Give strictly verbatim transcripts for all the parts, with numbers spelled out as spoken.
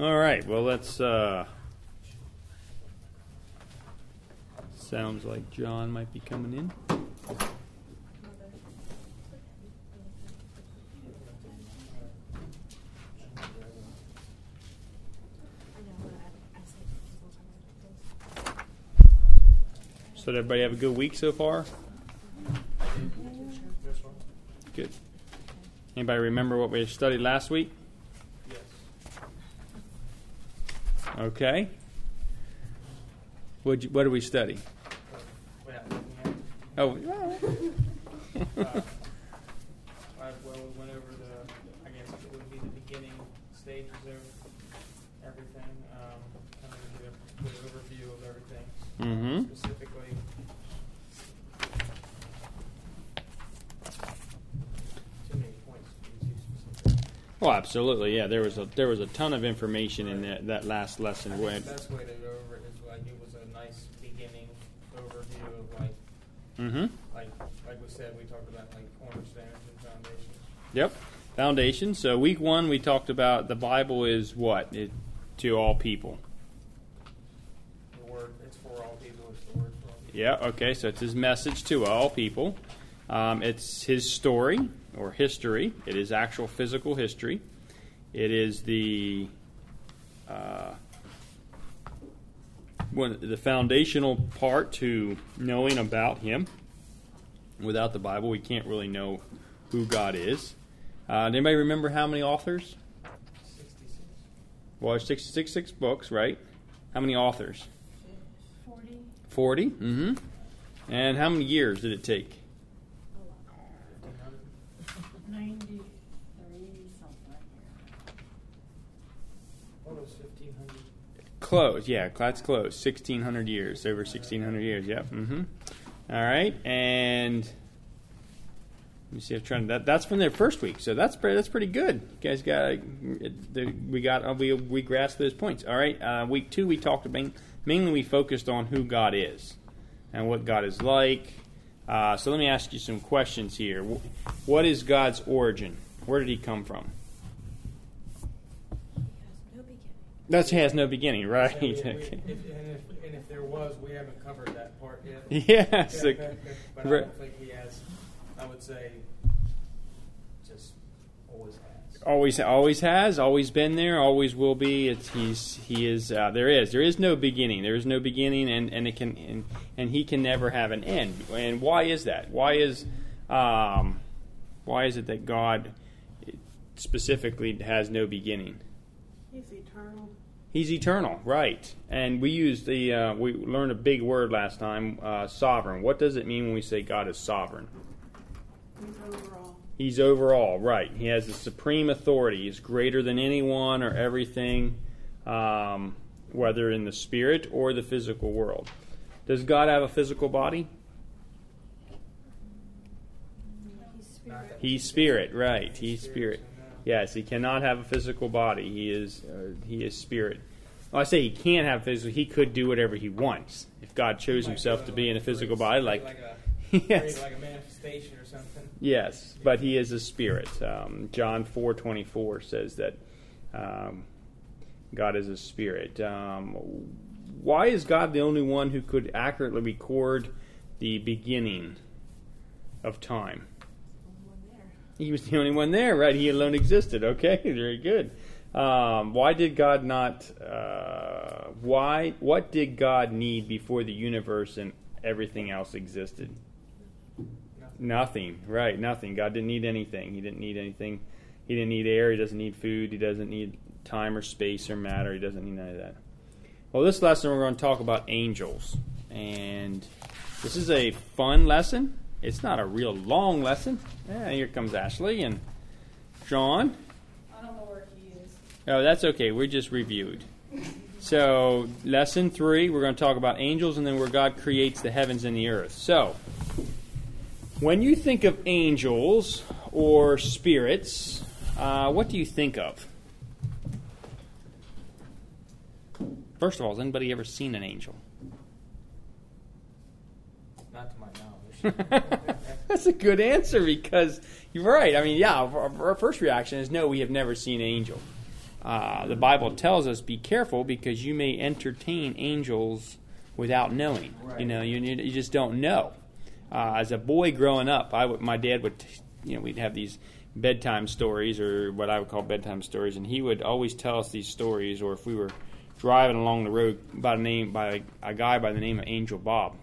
All right, well, let's, uh, sounds like John might be coming in. So did everybody have a good week so far? Good. Anybody remember what we studied last week? Yes. Okay. What'd you, what did we study? Uh, yeah, Oh, uh, I, well, we went over the, I guess it would be the beginning stages of everything, um, kind of a good overview of everything. mm-hmm. Specifically, too many points to be too specific. Well, absolutely, yeah. There was a there was a ton of information in that, that last I lesson. think When, the best way to go over it is like it was a nice beginning overview of like, mm-hmm. like, like we said, we talked about like cornerstones and foundations. Yep. Foundation. So week one, we talked about the Bible is what? It, to all people. The word, it's for all people, it's the word for all people. Yeah, okay, so it's his message to all people. Um, it's his story or history. It is actual physical history. It is the uh, one, the foundational part to knowing about him. Without the Bible, we can't really know who God is. Uh, does anybody remember how many authors? sixty-six. Well, there's sixty-six books, right? How many authors? Forty. forty. Mm-hmm. And how many years did it take? fifteen hundred. Ninety-three, something like that. What was fifteen hundred? Close, yeah, that's close. sixteen hundred years, over sixteen hundred years, yep. Mm-hmm. All right, and let me see if I'm trying that. That's from their first week, so that's pretty, that's pretty good. You guys got we got uh, we we grasped those points. All right, uh, week two we talked about mainly we focused on who God is and what God is like. Uh, so let me ask you some questions here. What is God's origin? Where did He come from? Has no beginning. That has no beginning, right? And, we, we, Okay. if, and, if, and if there was, we haven't covered that part yet. Yes. Yeah, okay. but I Right. don't think he has, I would say, just always has. Always, always has, always been there, always will be. It's, he's, he is. Uh, there is, there is no beginning. There is no beginning, and, and it can, and, and he can never have an end. And why is that? Why is, um, why is it that God specifically has no beginning? He's eternal. He's eternal, right? And we used the, uh, we learned a big word last time, uh, sovereign. What does it mean when we say God is sovereign? He's overall. He's overall, right. He has the supreme authority. He's greater than anyone or everything, um, whether in the spirit or the physical world. Does God have a physical body? He's spirit. He's spirit, right. He's spirit. Yes, he cannot have a physical body. He is uh, he is spirit. Well, I say he can't have physical. He could do whatever he wants. If God chose himself to be in a physical body, like, like a, yes. like a manifestation or something. Yes, but he is a spirit. Um, John four twenty four says that um, God is a spirit. Um, why is God the only one who could accurately record the beginning of time? One there. He was the only one there, right? He alone existed. Okay, very good. Um, why did God not? Uh, why? What did God need before the universe and everything else existed? Nothing, right, nothing. God didn't need anything. He didn't need anything. He didn't need air. He doesn't need food. He doesn't need time or space or matter. He doesn't need none of that. Well, this lesson we're going to talk about angels. And this is a fun lesson. It's not a real long lesson. Yeah, here comes Ashley and Sean. I don't know where he is. Oh, that's okay. We just reviewed. So, lesson three, we're going to talk about angels and then where God creates the heavens and the earth. So, when you think of angels or spirits, uh, what do you think of? First of all, has anybody ever seen an angel? Not to my knowledge. That's a good answer because you're right. I mean, yeah, our, our first reaction is no, we have never seen an angel. uh, the Bible tells us, be careful because you may entertain angels without knowing. Right. You know, you, you just don't know. Uh, as a boy growing up, I would, my dad would, you know, we'd have these bedtime stories, or what I would call bedtime stories, and he would always tell us these stories, or if we were driving along the road, by the name by a guy by the name of Angel Bob.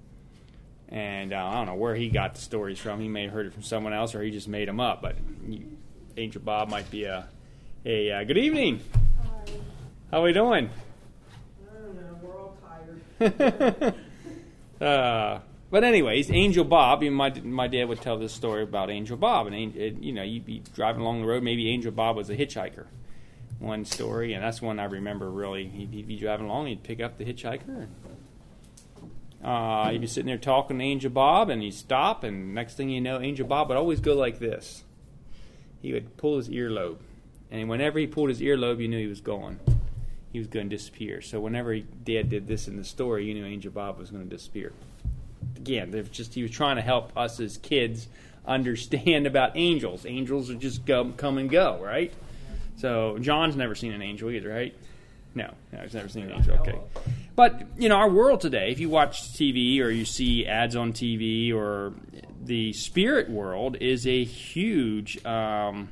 And uh, I don't know where he got the stories from. He may have heard it from someone else, or he just made them up. But you, Angel Bob might be a, a uh, good evening. Hi. How are we doing? I don't know. We're all tired. uh, but anyways, Angel Bob. You know, my my dad would tell this story about Angel Bob, and it, you know, you'd be driving along the road. Maybe Angel Bob was a hitchhiker. One story, and that's one I remember really. He'd, he'd be driving along, he'd pick up the hitchhiker, and uh, he'd be sitting there talking to Angel Bob, and he'd stop, and next thing you know, Angel Bob would always go like this. He would pull his earlobe, and whenever he pulled his earlobe, you knew he was gone. He was going to disappear. So whenever he, Dad did this in the story, you knew Angel Bob was going to disappear. Again, they're just he was trying to help us as kids understand about angels. Angels are just go, come and go, right? So John's never seen an angel either, right? No, no, he's never seen an angel. Okay, but you know, our world today, if you watch T V or you see ads on T V, or the spirit world is a huge. Um,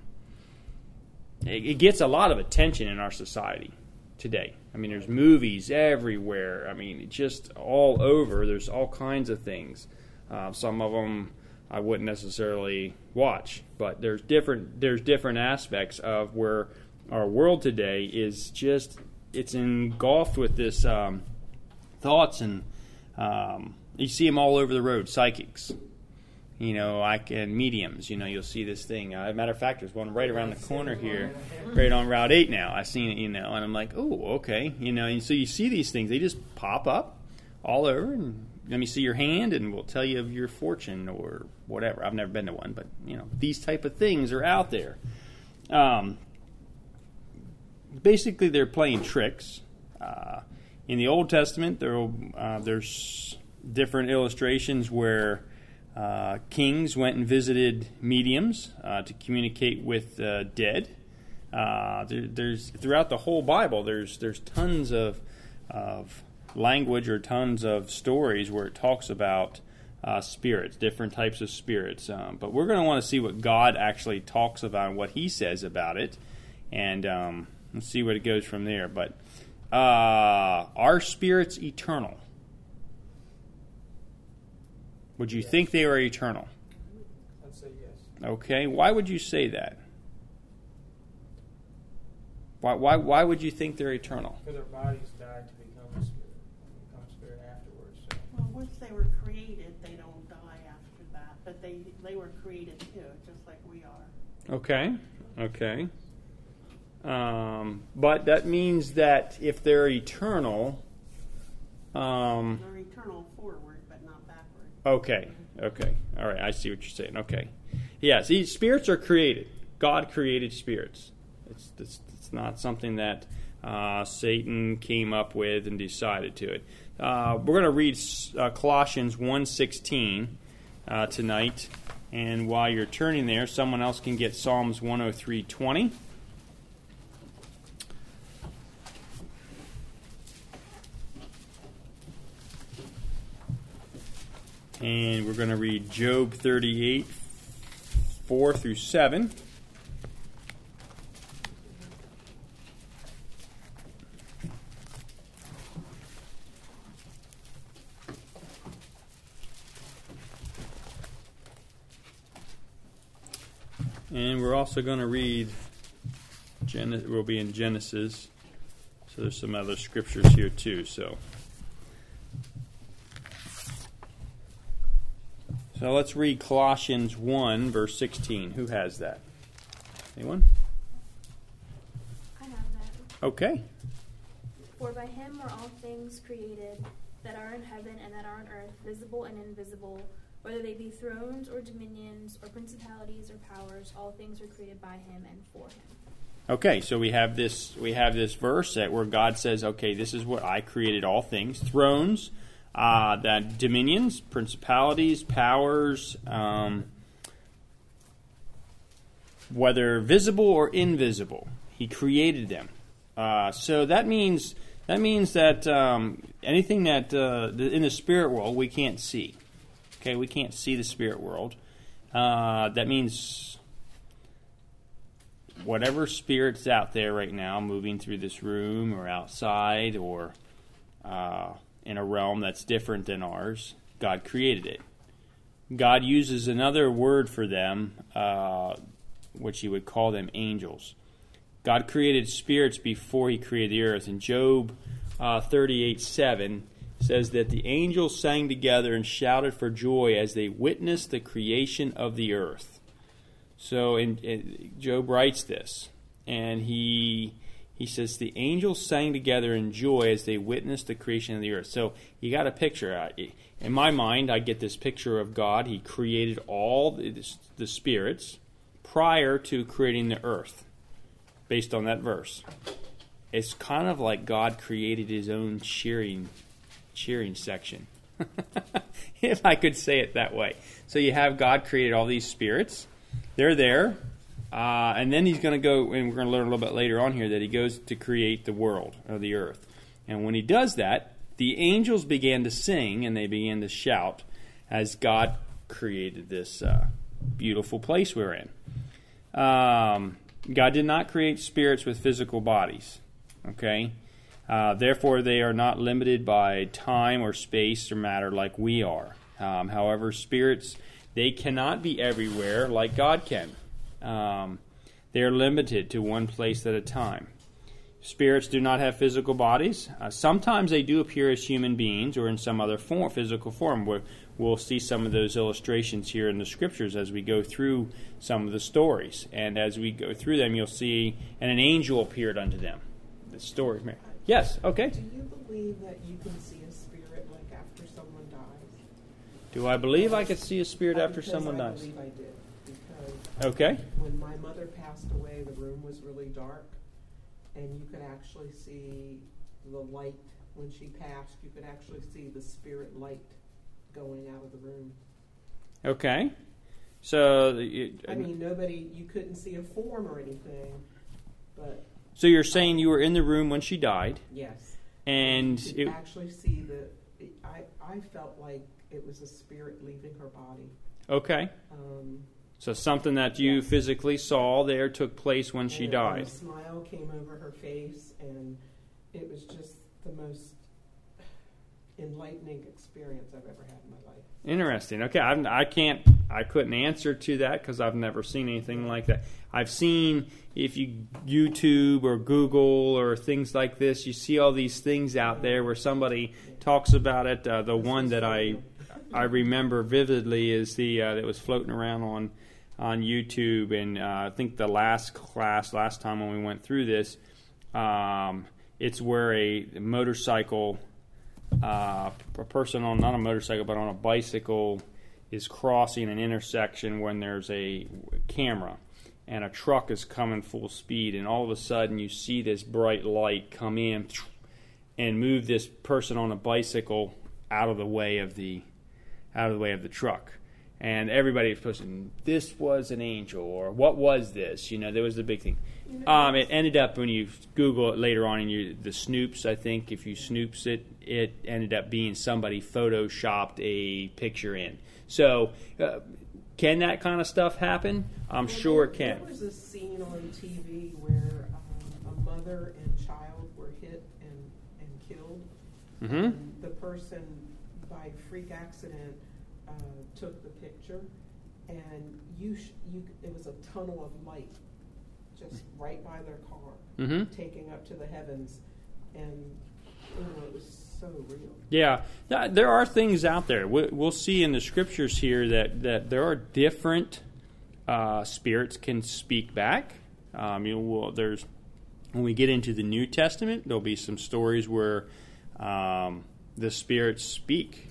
it, it gets a lot of attention in our society today. I mean, there's movies everywhere. I mean, just all over. There's all kinds of things. Uh, some of them I wouldn't necessarily watch, but there's different there's different aspects of where our world today is just it's engulfed with this um, thoughts, and um, you see them all over the road. Psychics, you know, I can mediums. You know, you'll see this thing. Uh, matter of fact, there's one right around the corner here, right on Route Eight now. I've seen it, you know, and I'm like, oh, okay, you know. And so you see these things; they just pop up all over, and let me see your hand, and we'll tell you of your fortune or whatever. I've never been to one, but you know, these type of things are out there. Um, basically, they're playing tricks. Uh, in the Old Testament, there uh, there's different illustrations where uh, kings went and visited mediums uh, to communicate with uh, dead. Uh, there, there's throughout the whole Bible, there's there's tons of of language or tons of stories where it talks about uh, spirits, different types of spirits. Um, but we're going to want to see what God actually talks about and what He says about it, and um, let's see what it goes from there. But uh, are spirits eternal? Would you Yes. think they are eternal? I'd say yes. Okay, why would you say that? Why why why would you think they're eternal? Because our bodies died to become a spirit, become a spirit afterwards. So. Well, once they were created, they don't die after that. But they they were created too, just like we are. Okay, okay. Um, but that means that if they're eternal, um, They're eternal forward, but not backward. okay, okay, all right. I see what you're saying. Okay, yeah. See, spirits are created. God created spirits. It's it's, it's not something that uh, Satan came up with and decided to it. Uh, we're going to read uh, Colossians one sixteen uh, tonight, and while you're turning there, someone else can get Psalms one oh three twenty. And we're going to read Job thirty-eight, four through seven. And we're also going to read, Gen- we'll be in Genesis, so there's some other scriptures here too. So, so let's read Colossians one, verse sixteen. Who has that? Anyone? I have that. Okay. For by him were all things created, that are in heaven and that are on earth, visible and invisible, whether they be thrones or dominions or principalities or powers, all things are created by him and for him. Okay, so we have this we have this verse that where God says, okay, this is what I created all things. Thrones, uh, that dominions, principalities, powers, um, whether visible or invisible. He created them. Uh, so that means that means that um, anything that uh, in the spirit world we can't see. Okay, we can't see the spirit world. Uh, that means whatever spirit's out there right now, moving through this room or outside or uh, in a realm that's different than ours, God created it. God uses another word for them, uh, which he would call them angels. God created spirits before he created the earth. And Job uh, thirty-eight seven says that the angels sang together and shouted for joy as they witnessed the creation of the earth. So in, in, Job writes this, and he he says the angels sang together in joy as they witnessed the creation of the earth. So you got a picture. In my mind, I get this picture of God. He created all the, the spirits prior to creating the earth, based on that verse. It's kind of like God created his own cheering cheering section, if I could say it that way. So you have God created all these spirits. They're there. Uh, and then he's going to go, and we're going to learn a little bit later on here, that he goes to create the world, or the earth. And when he does that, the angels began to sing, and they began to shout as God created this uh, beautiful place we're in. Um, God did not create spirits with physical bodies. Okay? Uh, therefore, they are not limited by time or space or matter like we are. Um, however, spirits, they cannot be everywhere like God can. Um, they are limited to one place at a time. Spirits do not have physical bodies. Uh, sometimes they do appear as human beings or in some other form, physical form. We're, we'll see some of those illustrations here in the scriptures as we go through some of the stories. And as we go through them, you'll see, and an angel appeared unto them. The story. Yes, okay. Do you believe that you can see a spirit like after someone dies? Do I believe I could see a spirit Uh, after because someone I dies? believe I did. Because Okay. when my mother passed away, the room was really dark, and you could actually see the light. When she passed, you could actually see the spirit light going out of the room. Okay. So, it, I mean, nobody, you couldn't see a form or anything, but so you're saying you were in the room when she died, yes. and You could it, actually see the, it, I, I felt like it was a spirit leaving her body. okay. Um, So something that you Yes. physically saw there took place when she and, and died. a smile came over her face, and it was just the most enlightening experience I've ever had in my life. Interesting. Okay, I'm, I can't, I couldn't answer to that because I've never seen anything like that. I've seen, if you YouTube or Google or things like this, you see all these things out there where somebody talks about it. Uh, the one that I I remember vividly is the uh, that was floating around on on YouTube, and uh, I think the last class, last time when we went through this, um, it's where a motorcycle. Uh, a person on, not a motorcycle, but on a bicycle is crossing an intersection when there's a camera and a truck is coming full speed, and all of a sudden you see this bright light come in and move this person on a bicycle out of the way of the out of the way of the truck. And everybody was posting, this was an angel, or what was this? You know, there was the big thing. Um, it ended up, when you Google it later on, and you the Snoops, I think, if you Snoops it, it ended up being somebody photoshopped a picture in. So, uh, can that kind of stuff happen? I'm Well, sure there, it can. There was a scene on T V where um, a mother and child were hit and, and killed. Mm-hmm. And the person, by freak accident, uh, took the picture, and you, sh- you it was a tunnel of light just right by their car, Mm-hmm. taking up to the heavens, and you know, it was so real. Yeah, Th- there are things out there. We- We'll see in the scriptures here that, that there are different uh, spirits can speak back. Um, you know, we'll, there's when we get into the New Testament, there'll be some stories where um, the spirits speak.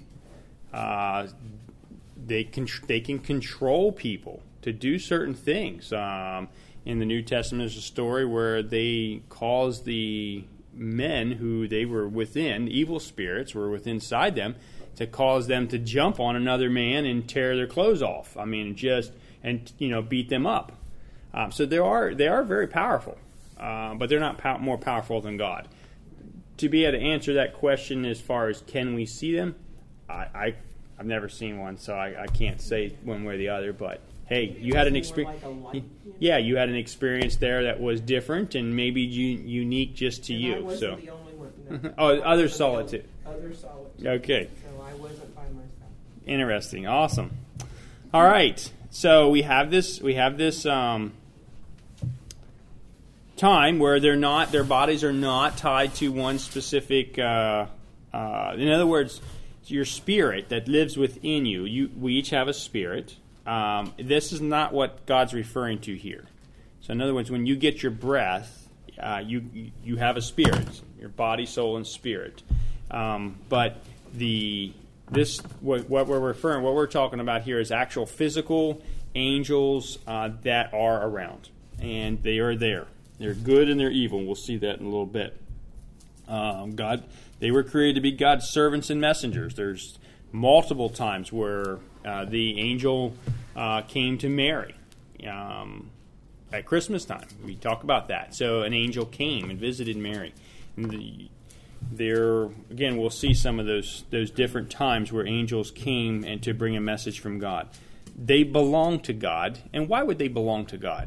Uh, they can they can control people to do certain things. Um, in the New Testament, there's a story where they caused the men who they were within, evil spirits were within inside them, to cause them to jump on another man and tear their clothes off. I mean, just and you know beat them up. Um, so they are they are very powerful. uh, but they're not pow- more powerful than God. To be able to answer that question as far as can we see them, I, I, I've never seen one, so I, I can't say one way or the other, but hey, you had an experience. More like a light, you know? Yeah, you had an experience there that was different and maybe u- unique just to And you. I wasn't so, the only one. No. oh, I others wasn't saw the it only- too. Others saw it too. Okay, So I wasn't by myself. interesting, awesome. All right, so we have this. We have this um, time where they're not. Their bodies are not tied to one specific. Uh, uh, in other words, your spirit that lives within you. You, we each have a spirit. Um, this is not what God's referring to here. So, in other words, when you get your breath, uh, you you have a spirit, your body, soul, and spirit. Um, but the this what, what we're referring, what we're talking about here is actual physical angels uh, that are around, and they are there. They're good and they're evil. We'll see that in a little bit. Um, God, they were created to be God's servants and messengers. There's multiple times where uh, the angel uh, came to Mary um, at Christmas time. We talk about that. So an angel came and visited Mary. And the, there again, we'll see some of those those different times where angels came and to bring a message from God. They belong to God, and why would they belong to God?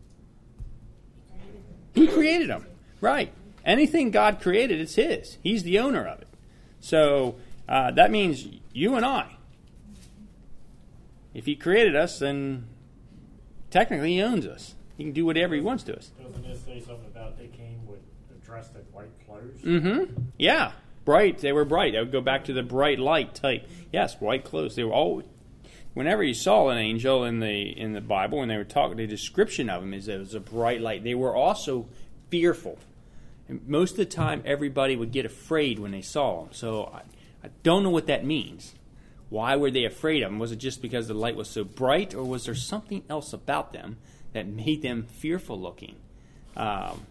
He created them, right? Anything God created, it's His. He's the owner of it. So uh, that means you and I. If He created us, then technically He owns us. He can do whatever He wants to us. Doesn't this say something about they came with dressed in white clothes? Mm-hmm. Yeah, bright. They were bright. I would go back to the bright light type. Yes, white clothes. They were all. Whenever you saw an angel in the in the Bible, when they were talking, the description of them is that it was a bright light. They were also fearful. And most of the time, everybody would get afraid when they saw them. So I, I don't know what that means. Why were they afraid of them? Was it just because the light was so bright, or was there something else about them that made them fearful looking? Um,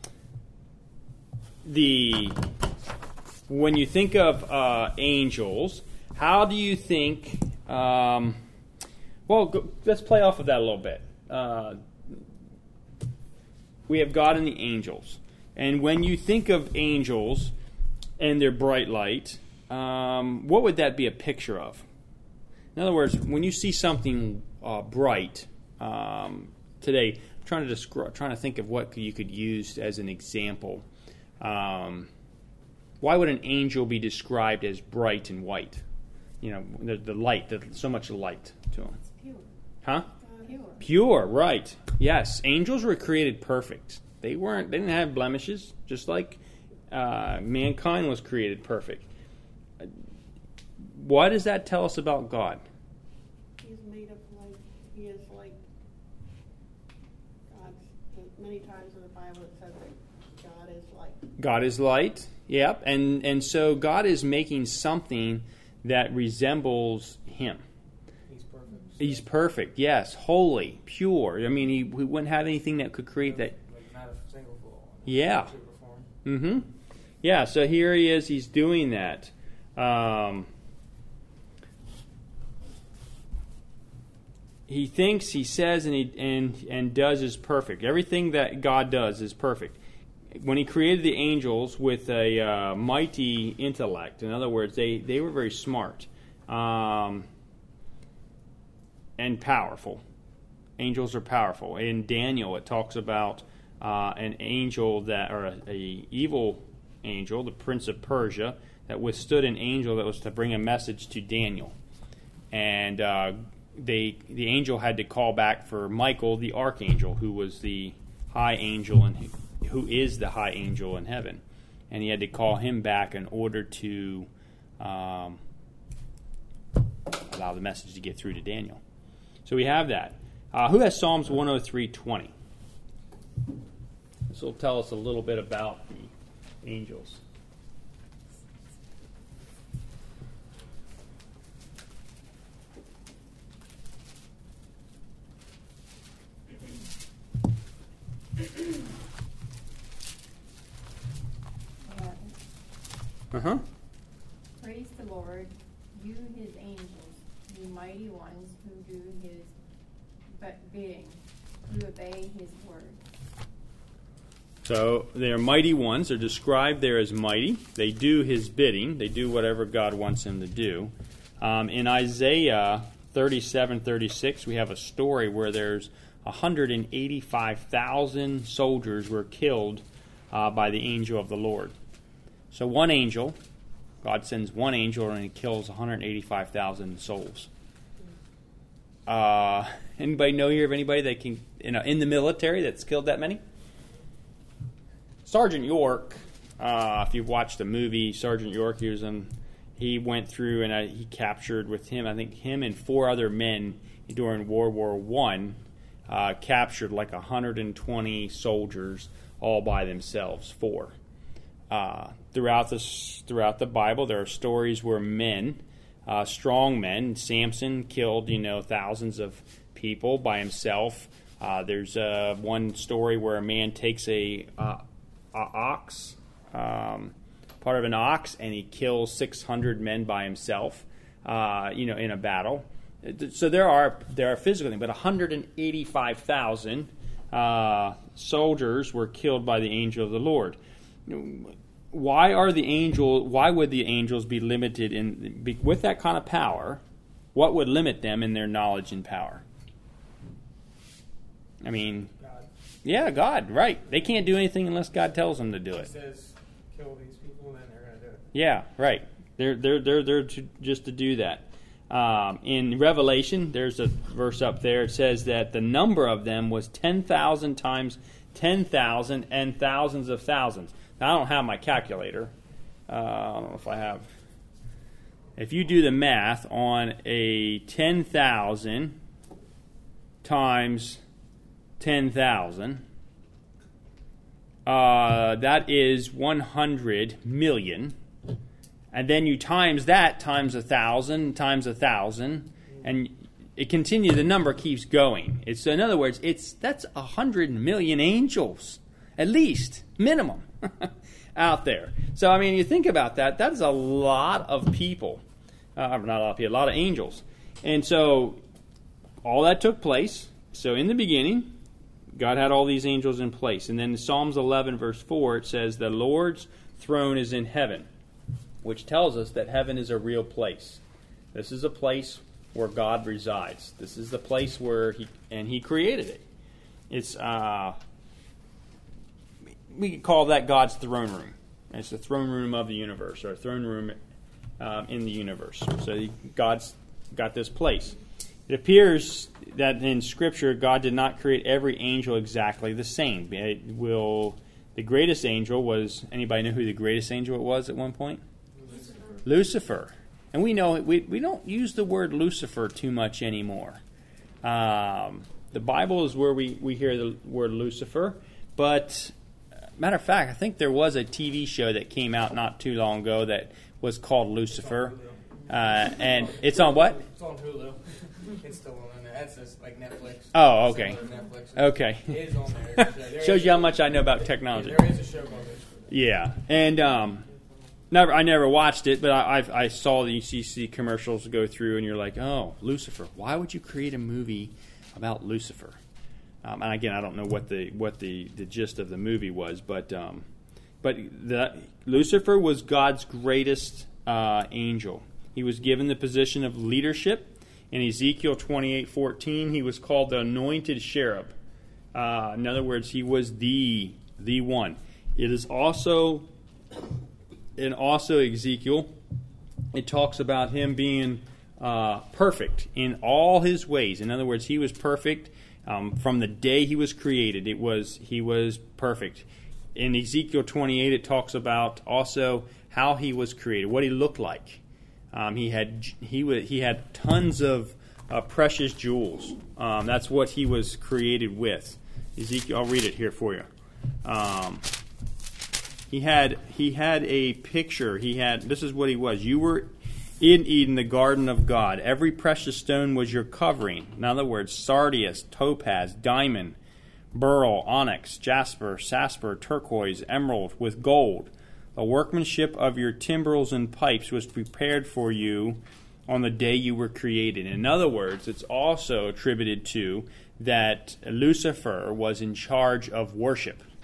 the when you think of uh, angels, how do you think? Um, well, go, let's play off of that a little bit. Uh, we have God and the angels. And when you think of angels and their bright light, um, what would that be a picture of? In other words, when you see something uh, bright um, today, I'm trying to describe, trying to think of what you could use as an example. Um, why would an angel be described as bright and white? You know, the, the light, the, so much light to them. It's pure. Huh? Pure. Pure, right. Yes, angels were created perfect. They weren't, they didn't have blemishes, just like uh, mankind was created perfect. What does that tell us about God? He's made up like, he is like, God's, many times in the Bible it says that God is like. God is light, yep. And, and so God is making something that resembles Him. He's perfect. He's perfect, yes, holy, pure. I mean, he, he wouldn't have anything that could create that. Like not a single flaw. Yeah. Shape or form. Mm-hmm. Yeah, so here he is, he's doing that. Um, he thinks, he says, and he and and does is perfect. Everything that God does is perfect. When he created the angels with a uh, mighty intellect, in other words, they, they were very smart um, and powerful. Angels are powerful. In Daniel, it talks about uh, an angel that, or a, a evil angel, the prince of Persia, that withstood an angel that was to bring a message to Daniel. And uh, they the angel had to call back for Michael, the archangel, who was the high angel and who, who is the high angel in heaven. And he had to call him back in order to um, allow the message to get through to Daniel. So we have that. Uh, who has Psalms one oh three twenty? This will tell us a little bit about the angels. Uh-huh. Praise the Lord, you his angels, you mighty ones who do his bidding, who obey his word. So they are mighty ones. They're described there as mighty. They do his bidding. They do whatever God wants them to do. Um, in Isaiah thirty-seven, thirty-six, we have a story where there's one hundred eighty-five thousand soldiers were killed uh, by the angel of the Lord. So one angel, God sends one angel and he kills one hundred eighty-five thousand souls. Uh, anybody know here of anybody that can, you know, in the military that's killed that many? Sergeant York, uh, if you've watched the movie Sergeant York, he was in, he went through and uh, he captured with him, I think him and four other men during World War One, uh, captured like one hundred twenty soldiers all by themselves. Four. Uh, throughout this, throughout the Bible, there are stories where men, uh, strong men, Samson killed, you know, thousands of people by himself. Uh, there's uh, one story where a man takes a, uh, a ox, um, part of an ox, and he kills six hundred men by himself, uh, you know, in a battle. So there are there are physical things, but one hundred eighty-five thousand uh, soldiers were killed by the angel of the Lord. Why are the angel? Why would the angels be limited in be, with that kind of power? What would limit them in their knowledge and power? I mean, God. yeah, God, right? They can't do anything unless God tells them to do He it. says, kill these people, then they're going to do it. Yeah, right. They're they're they're there to, just to do that. Um, in Revelation, there's a verse up there. It says that the number of them was ten thousand times ten thousand and thousands of thousands. Now, I don't have my calculator. Uh, I don't know if I have. If you do the math on a ten thousand times ten thousand, uh, that is one hundred million. And then you times that times a thousand times a thousand, and it continues. The number keeps going. It's in other words, it's that's a hundred million angels, at least minimum, out there. So I mean, you think about that. That's a lot of people, uh, not a lot of people, a lot of angels. And so all that took place. So in the beginning, God had all these angels in place, and then in Psalms eleven, verse four, it says, "The Lord's throne is in heaven," which tells us that heaven is a real place. This is a place where God resides. This is the place where He, and He created it. It's, uh, we could call that God's throne room. It's the throne room of the universe, or a throne room um, in the universe. So he, God's got this place. It appears that in Scripture, God did not create every angel exactly the same. It will, the greatest angel was, anybody know who the greatest angel it was at one point? Lucifer. And we know we we don't use the word Lucifer too much anymore. Um, the Bible is where we, we hear the word Lucifer. But, matter of fact, I think there was a T V show that came out not too long ago that was called Lucifer. Uh, and it's on what? It's on Hulu. It's still on there. That's just like Netflix. Oh, okay. Netflix. Okay. It is on there. there Shows is, you how much I know about technology. There is a show called Lucifer. Yeah. And um, never, I never watched it, but I, I've, I saw the U C C commercials go through, and you're like, oh, Lucifer. Why would you create a movie about Lucifer? Um, and again, I don't know what the what the, the gist of the movie was, but um, but the, Lucifer was God's greatest uh, angel. He was given the position of leadership. In Ezekiel twenty-eight fourteen, he was called the anointed cherub. Uh, in other words, he was the the one. It is also, in also Ezekiel, it talks about him being uh, perfect in all his ways. In other words, he was perfect um, from the day he was created. It was he was perfect. In Ezekiel twenty-eight, it talks about also how he was created, what he looked like. Um, he had he was he had tons of uh, precious jewels. Um, that's what he was created with. Ezekiel, I'll read it here for you. Um, he had he had a picture. He had this is what he was. You were in Eden, the garden of God. Every precious stone was your covering. In other words, sardius, topaz, diamond, beryl, onyx, jasper, jasper, turquoise, emerald, with gold. The workmanship of your timbrels and pipes was prepared for you on the day you were created. In other words, it's also attributed to that Lucifer was in charge of worship.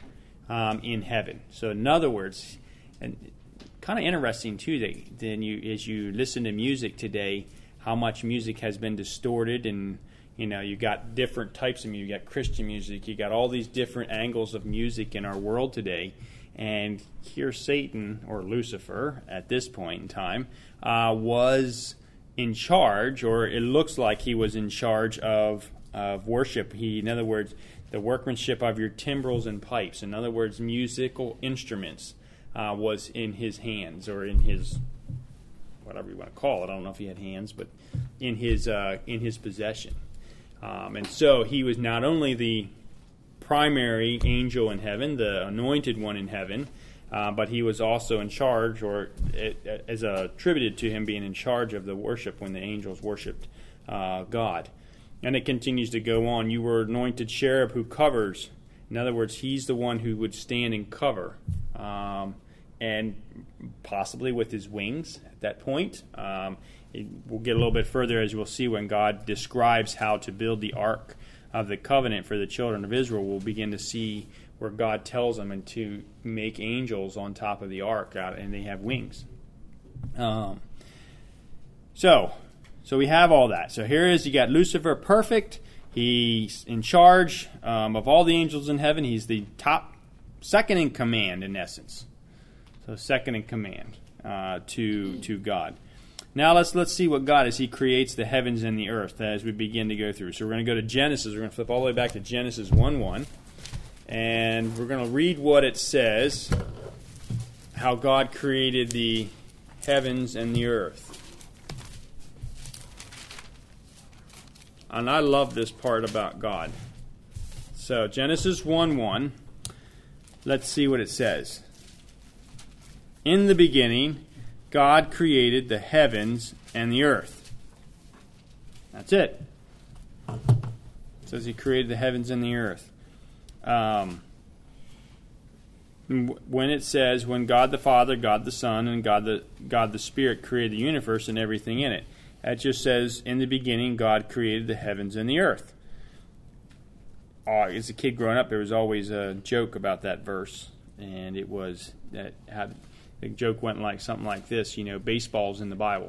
um, in heaven. So in other words, and kind of interesting too that then you as you listen to music today, how much music has been distorted, and you know you got different types of music. You got Christian music, you got all these different angles of music in our world today. And here Satan, or Lucifer at this point in time, uh, was in charge, or it looks like he was in charge of of worship. He, in other words, the workmanship of your timbrels and pipes, in other words, musical instruments, uh, was in his hands, or in his, whatever you want to call it. I don't know if he had hands, but in his uh, in his possession. Um, and so he was not only the primary angel in heaven, the anointed one in heaven, uh, but he was also in charge, or it, it, as attributed to him being in charge of the worship when the angels worshipped uh, God. And it continues to go on. You were anointed cherub who covers. In other words, he's the one who would stand and cover, um, and possibly with his wings at that point. Um, it, we'll get a little bit further as we'll see when God describes how to build the ark of the covenant for the children of Israel. We'll begin to see where God tells them and to make angels on top of the ark, out, and they have wings. Um, so, so we have all that. So here is, you got Lucifer, perfect. He's in charge um, of all the angels in heaven. He's the top, second in command, in essence. So second in command uh, to to God. Now let's let's see what God is. He creates the heavens and the earth as we begin to go through. So we're going to go to Genesis. We're going to flip all the way back to Genesis one one. And we're going to read what it says, how God created the heavens and the earth. And I love this part about God. So Genesis one one. Let's see what it says. In the beginning, God created the heavens and the earth. That's it. It says he created the heavens and the earth. Um, when it says, when God the Father, God the Son, and God the God the Spirit created the universe and everything in it, that just says, in the beginning, God created the heavens and the earth. Oh, as a kid growing up, there was always a joke about that verse, and it was that had. The joke went like something like this, you know, baseball's in the Bible.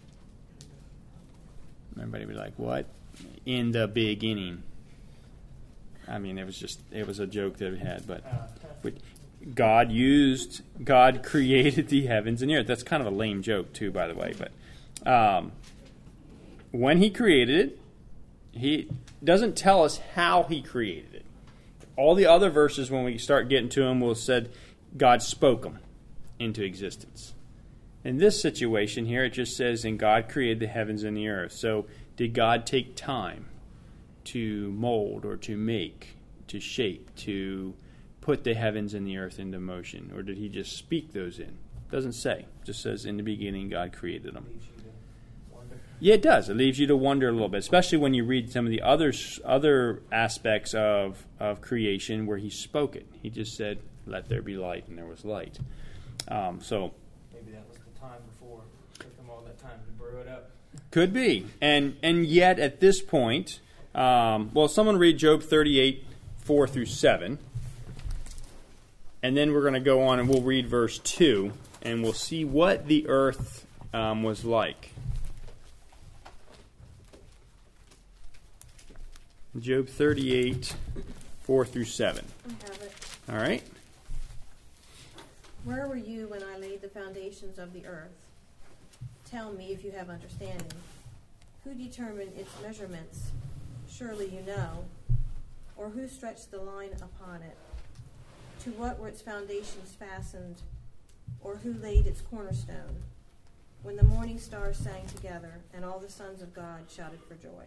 Everybody would be like, what? In the beginning. I mean, it was just, it was a joke that we had, but, but God used, God created the heavens and the earth. That's kind of a lame joke too, by the way, but um, when he created it, he doesn't tell us how he created it. All the other verses, when we start getting to them, will said God spoke them into existence. In this situation here, it just says, and God created the heavens and the earth. So did God take time to mold or to make, to shape, to put the heavens and the earth into motion? Or did he just speak those in? It doesn't say. It just says, in the beginning, God created them. Yeah, it does. It leaves you to wonder a little bit, especially when you read some of the other, other aspects of, of creation where he spoke it. He just said, let there be light, and there was light. Um, so maybe that was the time before. It took them all that time to brew it up. Could be. And and yet at this point, um, well, someone read Job thirty-eight, four through seven. And then we're going to go on and we'll read verse two, and we'll see what the earth um, was like. Job thirty-eight, four through seven. I have it. All right. Where were you when I laid the foundations of the earth? Tell me if you have understanding. Who determined its measurements? Surely you know. Or who stretched the line upon it? To what were its foundations fastened? Or who laid its cornerstone? When the morning stars sang together, and all the sons of God shouted for joy.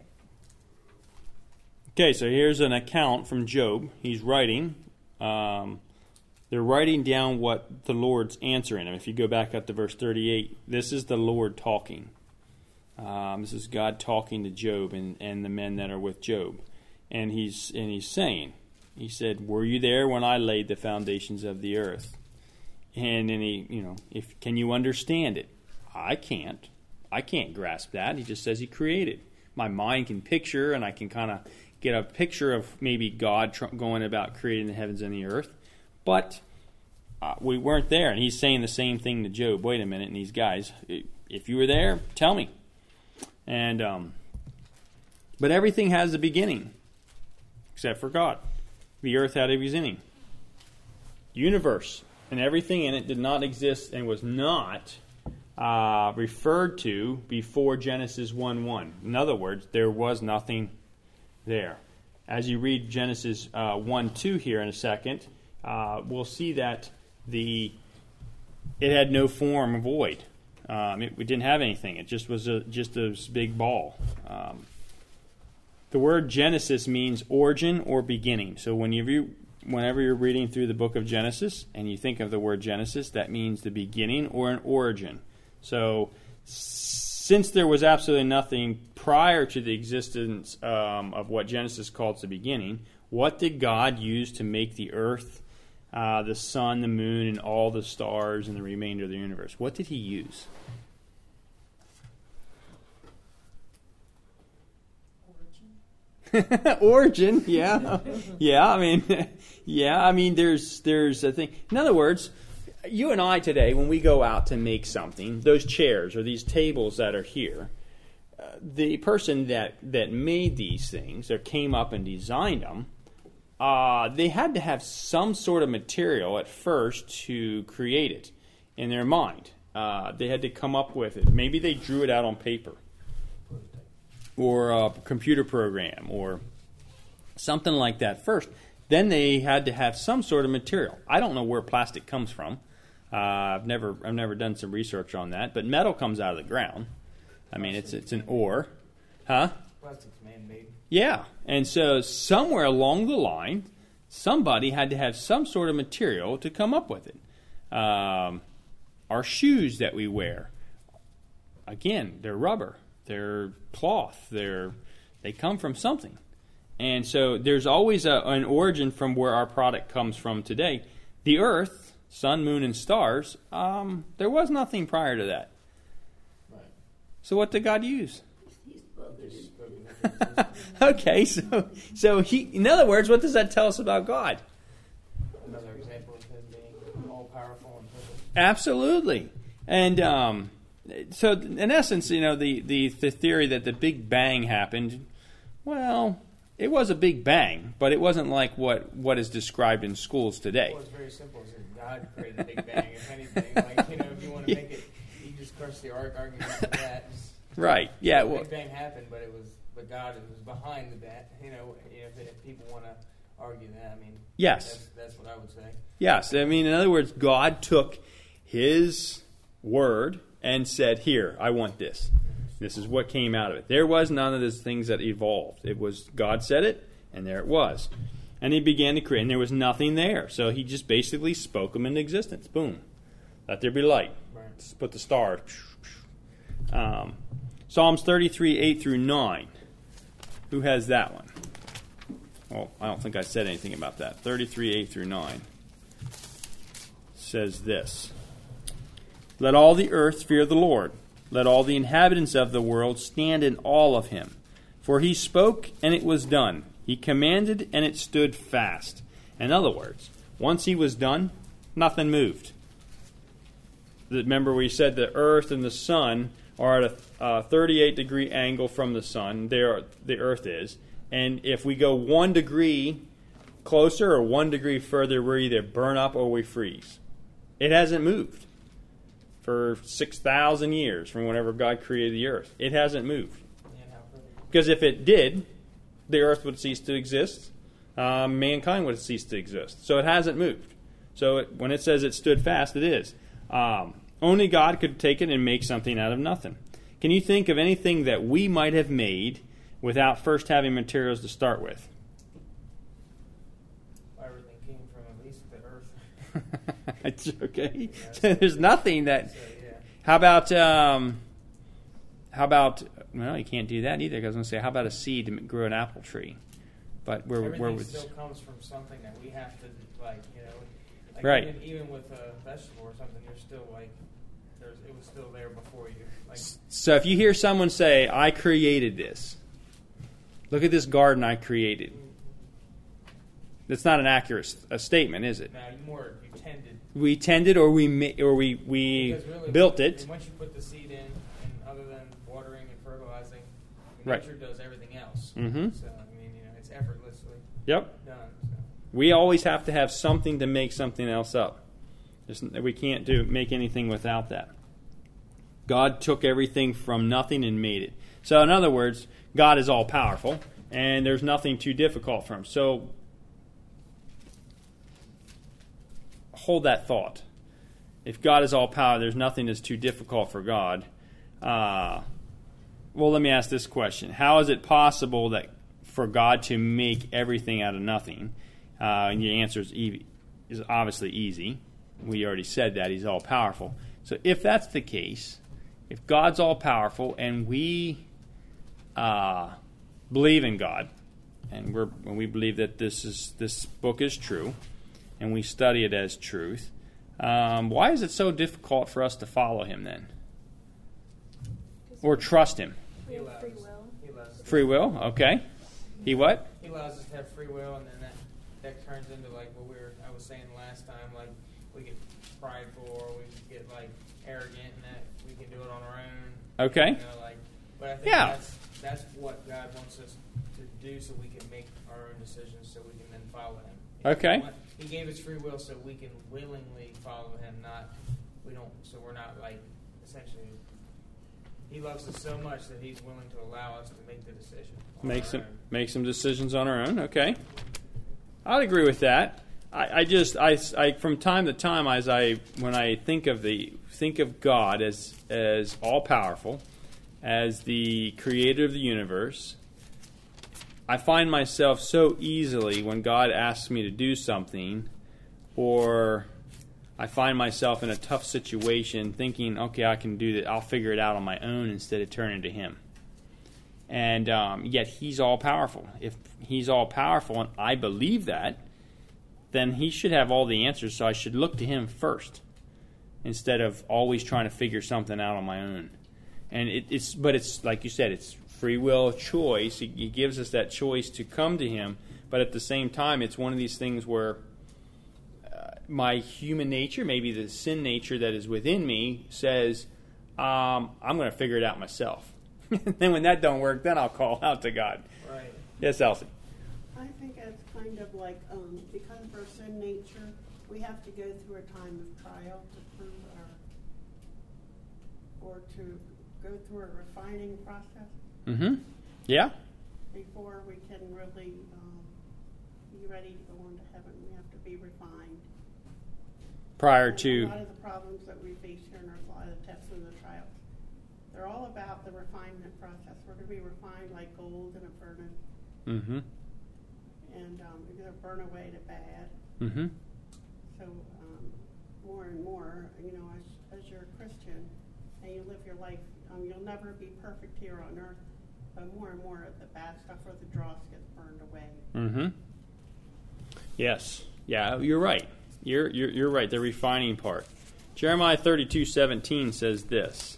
Okay, so here's an account from Job. He's writing. Um, they're writing down what the Lord's answering him. If you go back up to verse thirty-eight, this is the Lord talking. Um, this is God talking to Job and, and the men that are with Job. And he's and he's saying, he said, were you there when I laid the foundations of the earth? And then he, you know, if can you understand it? I can't. I can't grasp that. He just says he created. My mind can picture, and I can kind of get a picture of maybe God tr- going about creating the heavens and the earth. But uh, we weren't there, and he's saying the same thing to Job. Wait a minute, and these guys, if you were there, tell me. And um, but everything has a beginning, except for God. The earth had a beginning. Universe and everything in it did not exist and was not uh, referred to before Genesis one one. In other words, there was nothing there. As you read Genesis uh, one two here in a second, uh, we'll see that the it had no form, void. Um, it, it didn't have anything. It just was a, just a big ball. Um, the word Genesis means origin or beginning. So whenever, you, whenever you're reading through the book of Genesis and you think of the word Genesis, that means the beginning or an origin. So since there was absolutely nothing prior to the existence um, of what Genesis calls the beginning, what did God use to make the earth, uh, the sun, the moon, and all the stars and the remainder of the universe? What did he use? Origin, yeah, yeah. I mean, yeah. I mean, there's there's a thing. In other words, you and I today, when we go out to make something, those chairs or these tables that are here, uh, the person that that made these things or came up and designed them, uh, they had to have some sort of material at first to create it in their mind. Uh, they had to come up with it. Maybe they drew it out on paper, or a computer program, or something like that first. Then they had to have some sort of material. I don't know where plastic comes from. Uh, I've never I've never done some research on that. But metal comes out of the ground. I mean, it's it's an ore, huh? Plastic's man-made. Yeah, and so somewhere along the line, somebody had to have some sort of material to come up with it. Um, our shoes that we wear, again, they're rubber. They're cloth. They're they come from something, and so there's always a, an origin from where our product comes from today. The earth, sun, moon, and stars. Um, there was nothing prior to that. Right. So what did God use? Okay, so so he. In other words, what does that tell us about God? Another example of him being all powerful and perfect. Absolutely, and. Um, So, in essence, you know, the, the, the theory that the Big Bang happened, well, it was a Big Bang, but it wasn't like what, what is described in schools today. Well, it's very simple. It's that God created the Big Bang. If anything, like, you know, if you want to make it, you just crush the arg- argument with that. Just, Right. Yeah. the Well, Big Bang happened, but it was, but God was behind the bat. You know, if, if people want to argue that, I mean, yes. that's, that's what I would say. Yes. I mean, in other words, God took His word and said, here, I want this. This is what came out of it. There was none of those things that evolved. It was, God said it, and there it was. And He began to create, and there was nothing there. So He just basically spoke them into existence. Boom. Let there be light. Right. Let's put the stars. Um, Psalms thirty-three, eight through nine. Who has that one? Well, I don't think I said anything about that. thirty-three, eight through nine says this. Let all the earth fear the Lord. Let all the inhabitants of the world stand in awe of Him. For He spoke, and it was done. He commanded, and it stood fast. In other words, once He was done, nothing moved. Remember we said the earth and the sun are at a thirty-eight degree angle from the sun. There, the earth is. And if we go one degree closer or one degree further, we either burn up or we freeze. It hasn't moved for six thousand years from whenever God created the earth. It hasn't moved. Because if it did, the earth would cease to exist. Um, mankind would cease to exist. So it hasn't moved. So it, when it says it stood fast, it is. Um, only God could take it and make something out of nothing. Can you think of anything that we might have made without first having materials to start with? Everything came from at least the earth. It's okay. So there's nothing that. So, yeah. How about? Um, how about? Well, you can't do that either. Because I was going to say, how about a seed to grow an apple tree? But where Everything where would still comes from something that we have to, like, you know, like Right. Even, even with a vegetable or something, you're still like, there's, it was still there before you. Like, So if you hear someone say, "I created this," look at this garden I created. That's not an accurate s- a statement, is it? Now, you more you tended. We tended, or we ma- or we we Because really, built when- it. Once you put the seed in, and other than watering and fertilizing, Right. nature does everything else. Mhm. So I mean, you know, it's effortlessly Yep. done. So. We always have to have something to make something else up. There's, we can't do make anything without that. God took everything from nothing and made it. So, in other words, God is all powerful, and there's nothing too difficult for him. So, hold that thought. If God is all power, there's nothing that's too difficult for God. Uh, well, let me ask this question: how is it possible that for God to make everything out of nothing? Uh, and your answer is, e- is obviously easy. We already said that he's all powerful. So, if that's the case, if God's all powerful and we uh, believe in God, and we're when we believe that this is this book is true, and we study it as truth, um, why is it so difficult for us to follow him then, or trust him? We He have allows, free will. he allows, Free will, okay. He what? he allows us to have free will, and then that, that turns into like what we were I was saying last time, like we get prideful or we get like arrogant, and that we can do it on our own. Okay. You know, like, but I think Yeah. that's that's what God wants us to do, so we can make our own decisions, so we can then follow Him. You know, Okay. He want- He gave us free will, so we can willingly follow Him. Not we don't. So we're not like essentially. He loves us so much that He's willing to allow us to make the decision. on Make our some own. make some decisions on our own. Okay, I'd agree with that. I, I just I, I from time to time as I when I think of the think of God as as all powerful, as the creator of the universe, I find myself so easily when God asks me to do something, or I find myself in a tough situation thinking, okay, I can do that. I'll figure it out on my own instead of turning to Him. And um, yet He's all powerful. If He's all powerful and I believe that, then He should have all the answers. So I should look to Him first instead of always trying to figure something out on my own. And it, it's, but it's like you said, it's free will choice. He, he gives us that choice to come to Him. But at the same time, it's one of these things where my human nature, maybe the sin nature that is within me, says, um, I'm going to figure it out myself. Then when that don't work, then I'll call out to God. Right. Yes, Elsie. I think it's kind of like, um, because of our sin nature, we have to go through a time of trial to prove our, or to go through a refining process Mm-hmm. Yeah. before we can really um, be ready to go on to heaven. We have to be refined. Prior And to... a lot of the problems that we face here in our a lot of the tests and the trials, they're all about the refinement process. We're to be refined like gold in a furnace, Mm-hmm. and um, we're going to burn away the bad. Mm-hmm. So um, more and more, you know, as, as you're a Christian and you live your life, um, you'll never be perfect here on earth, but more and more of the bad stuff or the dross gets burned away. Mm-hmm. Yes. Yeah, you're right. You're, you're, you're right, the refining part. Jeremiah thirty-two seventeen says this.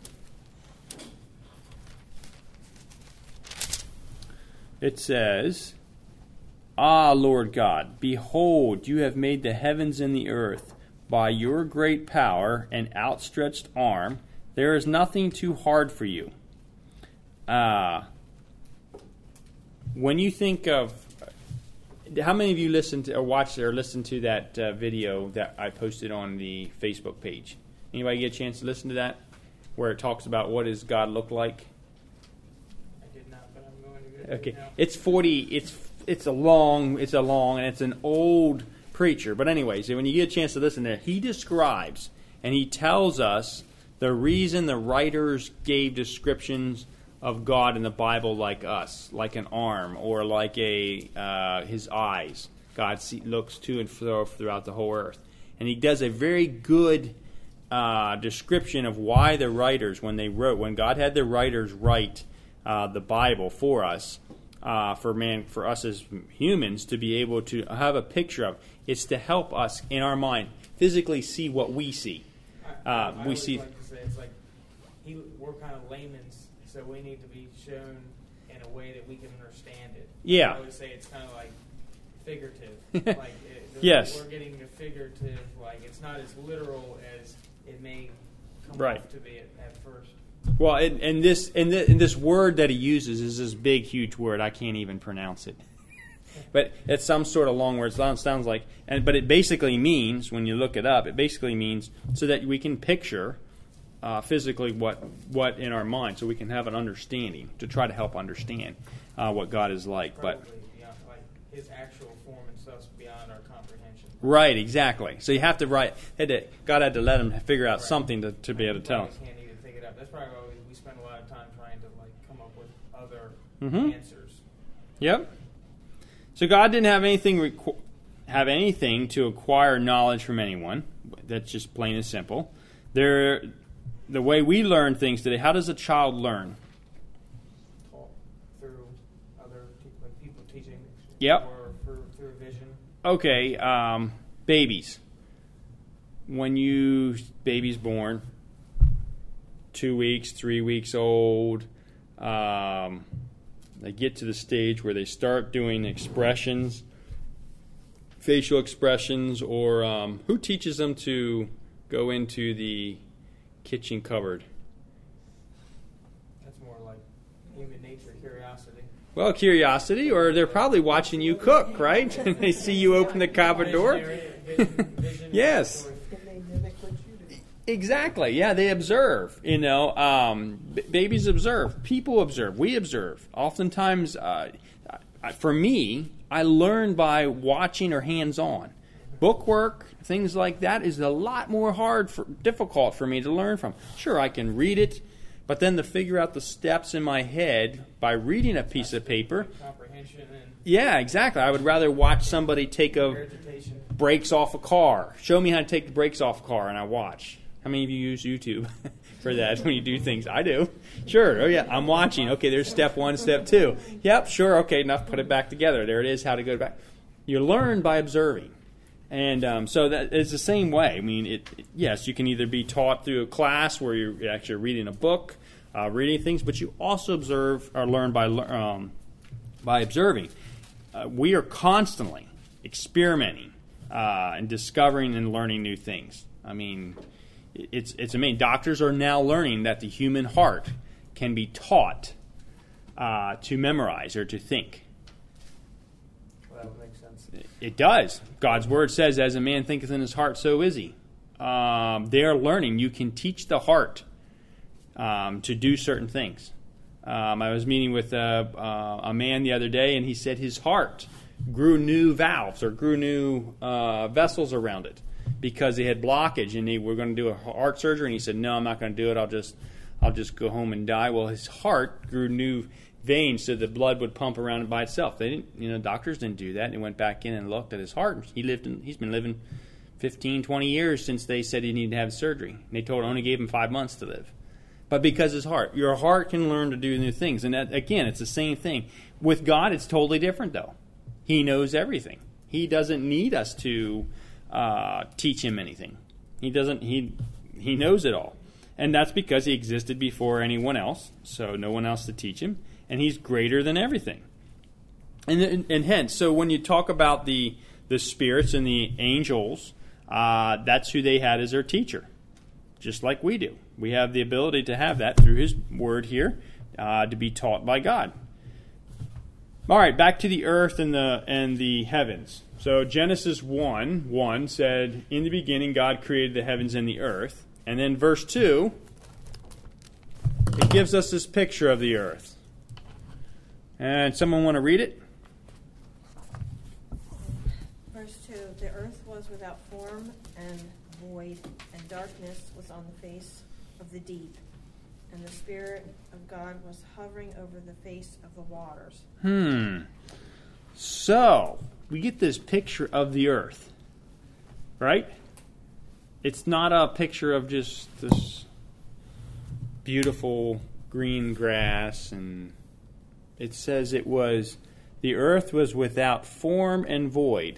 It says, Ah, Lord God, behold, you have made the heavens and the earth. By your great power and outstretched arm, there is nothing too hard for you. Uh, when you think of... How many of you listened to or watched or listened to that uh, video that I posted on the Facebook page? Anybody get a chance to listen to that? Where it talks about what does God look like? I did not, but I'm going to go. Okay, now. it's forty. It's it's a long. It's a long, and it's an old preacher. But anyway, so when you get a chance to listen there, he describes and he tells us the reason the writers gave descriptions of God in the Bible like us, like an arm or like a uh, his eyes. God see, looks to and fro throughout the whole earth, and he does a very good uh, description of why the writers, when they wrote, when God had the writers write uh, the Bible for us, uh, for man, for us as humans to be able to have a picture of. It's to help us in our mind physically see what we see. I, Uh, I we always see. like to say it's like he, we're kind of laymen's, so we need to be shown in a way that we can understand it. Yeah. I always say it's kind of like figurative. Like it, the, Yes. we're getting a figurative. Like it's not as literal as it may come Right. off to be at, at first. Well, and, and this and, the, and this word that he uses is this big, huge word. I can't even pronounce it. But it's some sort of long word. It sounds, sounds like, and but it basically means, when you look it up, it basically means so that we can picture uh, physically what what in our mind, so we can have an understanding to try to help understand uh, what God is like. Probably But beyond, like his actual form and stuff's beyond our comprehension. right, exactly. So you have to write. Had to, God had to let him figure out Right. something to, to be able to tell us. We can't even figure it out. That's probably why we, we spend a lot of time trying to like come up with other Mhm. answers. Yep. So God didn't have anything requ- have anything to acquire knowledge from anyone. That's just plain and simple. There, the way we learn things today. How does a child learn? Taught through other te- like people teaching. Yep. Or through, through vision. Okay, um, babies. When you baby's born, two weeks, three weeks old. Um, They get to the stage where they start doing expressions, facial expressions, or um, who teaches them to go into the kitchen cupboard? That's more like human nature, curiosity. Well, curiosity, or they're probably watching you cook, right? And they see you open the cupboard door. Vision, vision, Yes. Can they mimic what you do? Exactly. Yeah, they observe. You know, um, b- babies observe. People observe. We observe. Oftentimes, uh, I- for me, I learn by watching or hands-on. Bookwork, things like that, is a lot more hard, for, difficult for me to learn from. Sure, I can read it, but then to figure out the steps in my head by reading a piece of paper. Comprehension and Yeah, exactly. I would rather watch somebody take a regurgitation. brakes off a car. Show me how to take the brakes off a car, and I watch. How many of you use YouTube for that when you do things? I do. Sure. Oh, yeah. I'm watching. Okay, there's step one, step two. Yep, sure. Okay, enough. Put it back together. There it is, how to go back. You learn by observing. And um, so that it's the same way. I mean, it, it, yes, you can either be taught through a class where you're actually reading a book, uh, reading things, but you also observe or learn by, um, by observing. Uh, we are constantly experimenting uh, and discovering and learning new things. I mean, it's it's amazing. Doctors are now learning that the human heart can be taught uh, to memorize or to think. Well, that would make sense. It does. God's word says, "As a man thinketh in his heart, so is he." Um, they are learning. You can teach the heart um, to do certain things. Um, I was meeting with a, uh, a man the other day, and he said his heart grew new valves or grew new uh, vessels around it because he had blockage, and they were going to do a heart surgery. And he said, "No, I'm not going to do it. I'll just, I'll just go home and die." Well, his heart grew new veins so the blood would pump around it by itself. They didn't, you know, doctors didn't do that. They went back in and looked at his heart. He lived, in, he's been living fifteen, twenty years since they said he needed to have surgery. And they told only gave him five months to live. But because his heart, your heart can learn to do new things. And that, again, it's the same thing. With God, it's totally different, though. He knows everything. He doesn't need us to uh, teach him anything. He doesn't. He he knows it all, and that's because he existed before anyone else. So no one else to teach him, and he's greater than everything. And and, and hence, so when you talk about the the spirits and the angels, uh, that's who they had as their teacher, just like we do. We have the ability to have that through His Word here, uh, to be taught by God. All right, back to the earth and the and the heavens. So Genesis one one said, "In the beginning God created the heavens and the earth." And then verse two, it gives us this picture of the earth. And someone want to read it? Verse two, the earth was without form and void, and darkness was on the face of the deep, and the Spirit of God was hovering over the face of the waters. Hmm. So, we get this picture of the earth, right? It's not a picture of just this beautiful green grass, and it says it was, the earth was without form and void.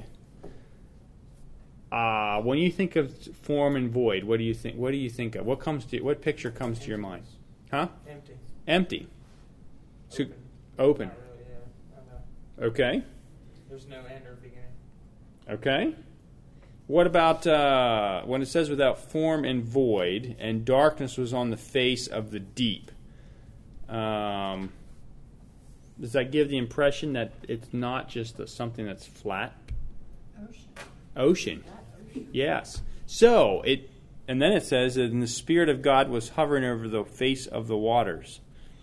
Uh, when you think of form and void, what do you think? What do you think of? What comes to what picture comes to your mind? Huh? Empty. Empty. So, Open. open. Not really, yeah. I don't know. Okay. There's no end or beginning. Okay. What about uh, when it says without form and void, and darkness was on the face of the deep? Um, does that give the impression that it's not just a, something that's flat? Ocean. Ocean. That ocean. Yes. So it, and then it says that and the Spirit of God was hovering over the face of the waters.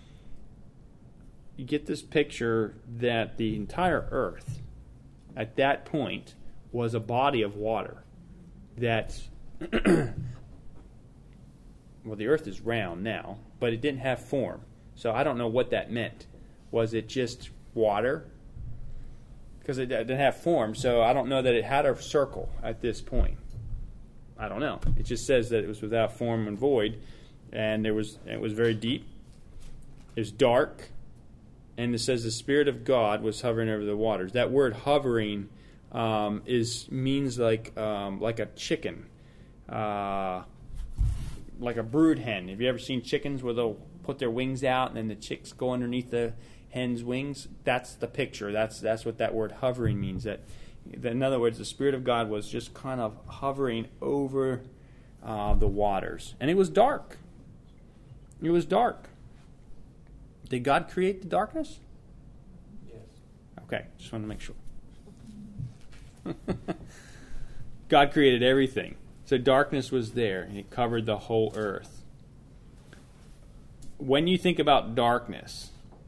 You get this picture that the entire earth at that point was a body of water that, well, the earth is round now, but it didn't have form. So I don't know what that meant. Was it just water? Because it didn't have form, so I don't know that it had a circle at this point. I don't know. It just says that it was without form and void, and there was it was very deep. It was dark, and it says the Spirit of God was hovering over the waters. That word hovering um, is means like um, like a chicken, uh, like a brood hen. Have you ever seen chickens where they'll put their wings out and then the chicks go underneath the hen's wings? That's the picture. That's that's what that word hovering means. That, that in other words, the Spirit of God was just kind of hovering over uh, the waters, and it was dark. It was dark. Did God create the darkness? Yes. Okay, just wanted to make sure. God created everything. So darkness was there, and it covered the whole earth. When you think about darkness,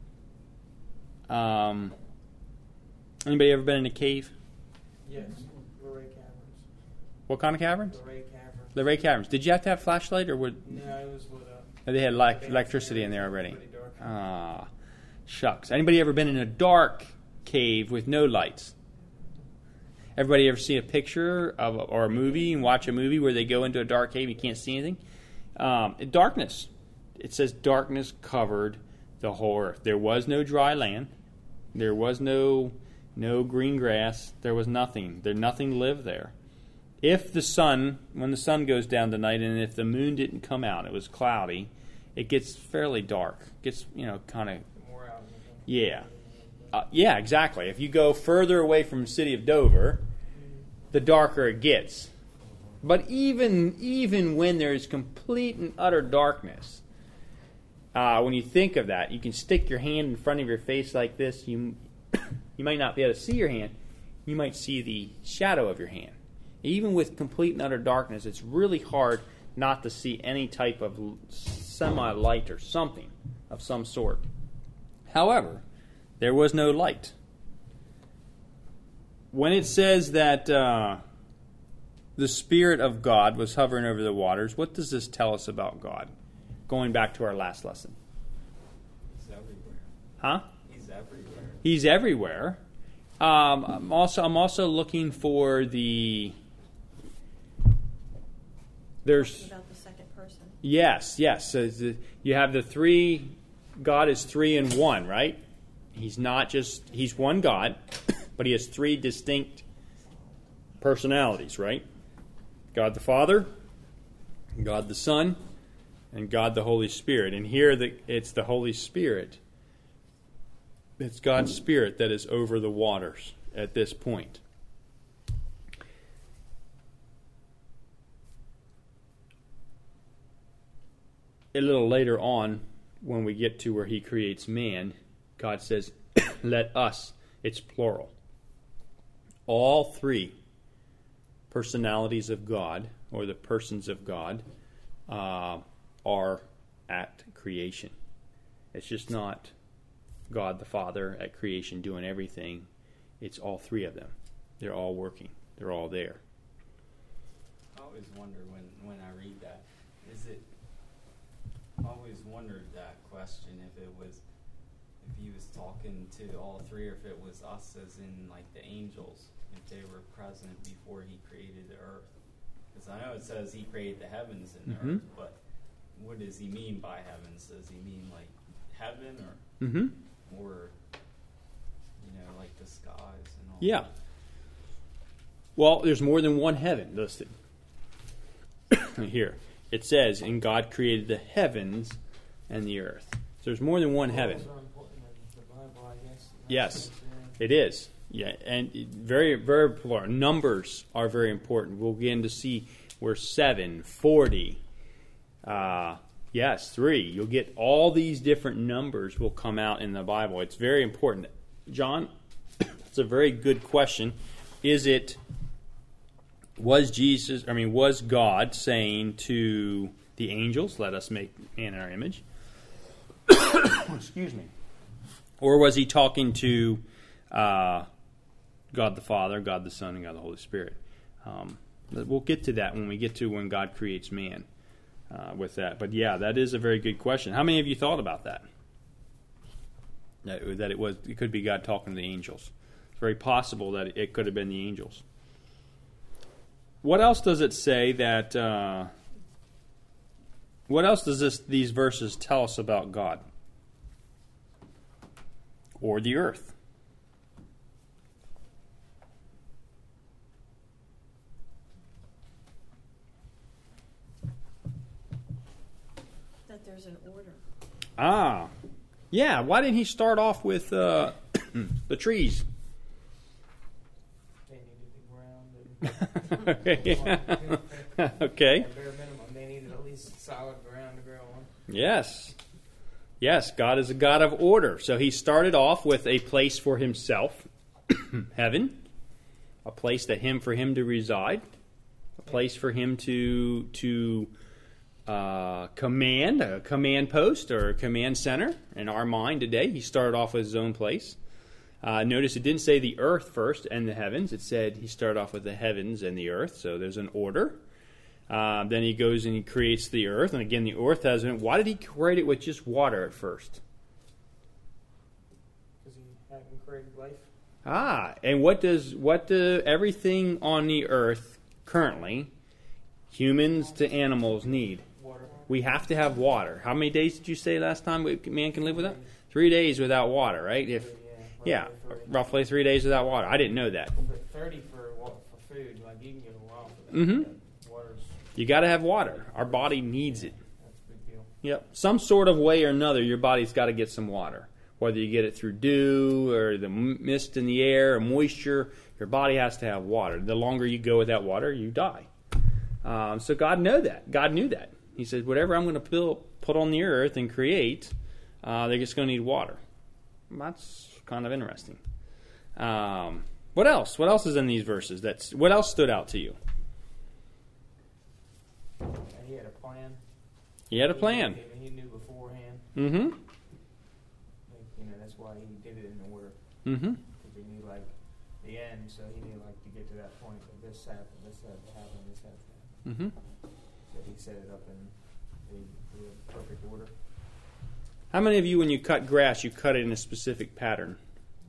um, anybody ever been in a cave? Yes. Luray Caverns. What kind of caverns? Luray Caverns. The Ray caverns. Did you have to have flashlight, or would No, it was lit up. they had like electricity in there already? Pretty dark. Ah, shucks. Anybody ever been in a dark cave with no lights? Everybody ever see a picture of a, or a movie and watch a movie where they go into a dark cave and you can't see anything? Um, darkness. It says darkness covered the whole earth. There was no dry land. There was no no green grass. There was nothing. There nothing lived there. If the sun, when the sun goes down tonight, and if the moon didn't come out, it was cloudy, it gets fairly dark. It gets, you know, kind of, More out. yeah. Uh, yeah, exactly. If you go further away from the city of Dover, the darker it gets. But even even when there is complete and utter darkness, uh, when you think of that, you can stick your hand in front of your face like this. You you might not be able to see your hand. You might see the shadow of your hand. Even with complete and utter darkness, it's really hard not to see any type of semi-light or something of some sort. However, there was no light. When it says that uh, the Spirit of God was hovering over the waters, what does this tell us about God? Going back to our last lesson. He's everywhere. Huh? He's everywhere. He's everywhere. Um, I'm also I'm also looking for the. There's About the second person. yes, yes. So the, you have the three. God is three in one, right? He's not just he's one God, but he has three distinct personalities, right? God the Father, God the Son, and God the Holy Spirit. And here the, it's the Holy Spirit. It's God's Spirit that is over the waters at this point. A little later on, when we get to where he creates man, God says, let us, it's plural. All three personalities of God, or the persons of God, uh, are at creation. It's just not God the Father at creation doing everything. It's all three of them. They're all working. They're all there. I always wonder when, when I read that, is it, I always wondered that question, if it was, if he was talking to all three, or if it was us as in like the angels, if they were present before he created the earth. Because I know it says he created the heavens and the Mhm. earth, but what does he mean by heavens? Does he mean like heaven, or Mm-hmm. or you know, like the skies and all Yeah. that? Well, there's more than one heaven listed. Here. It says, and God created the heavens and the earth. So there's more than one heaven. Those are important in the Bible, I guess. Yes. It is. Yeah, and very, very plural. Numbers are very important. We'll begin to see where seven, forty, uh, yes, three. You'll get all these different numbers will come out in the Bible. It's very important. John, it's a very good question. Is it, was Jesus, I mean, was God saying to the angels, let us make man in our image? Excuse me. Or was he talking to uh, God the Father, God the Son, and God the Holy Spirit? Um, we'll get to that when we get to when God creates man uh, with that. But yeah, that is a very good question. How many of you thought about that? That, that it was it could be God talking to the angels. It's very possible that it could have been the angels. What else does it say that? Uh, what else does this these verses tell us about God or the earth? That there's an order. Ah, yeah. Why didn't he start off with uh, the trees? They needed the ground. And Okay. At bare minimum, they needed at least solid ground to grow on. Yes. Yes, God is a God of order. So he started off with a place for himself, heaven, a place that him for him to reside, a place for him to to uh, command, a command post or a command center. In our mind today, he started off with his own place. Uh, notice it didn't say the earth first and the heavens. It said he started off with the heavens and the earth. So there's an order. Uh, then he goes and he creates the earth. And again, the earth has an... Why did he create it with just water at first? Because he hadn't created life. Ah, and what does... What do everything on the earth currently, humans to animals, need? Water. We have to have water. How many days did you say last time we, man can live without? Three days without water, right? If Yeah, roughly three days without water. I didn't know that. But thirty for wa- for food, like you can get a while for that. Mm-hmm. Water's You got to have water. Our body needs it. that's a big deal. Yep. Some sort of way or another, your body's got to get some water. Whether you get it through dew or the m- mist in the air or moisture, your body has to have water. The longer you go without water, you die. Um, so God knew that. God knew that. He said, whatever I'm going to put, put on the earth and create, uh, they're just going to need water. That's kind of interesting. Um, what else? What else is in these verses? That's what else stood out to you? And he had a plan. He had a plan. He, he knew beforehand. Mm-hmm. Like, you know, that's why he did it in order. Mm-hmm. Because he knew like the end, so he knew like to get to that point that this happened, this had to happen, this had to happen. Mm-hmm. So he set it up in the, the perfect order. How many of you, when you cut grass, you cut it in a specific pattern?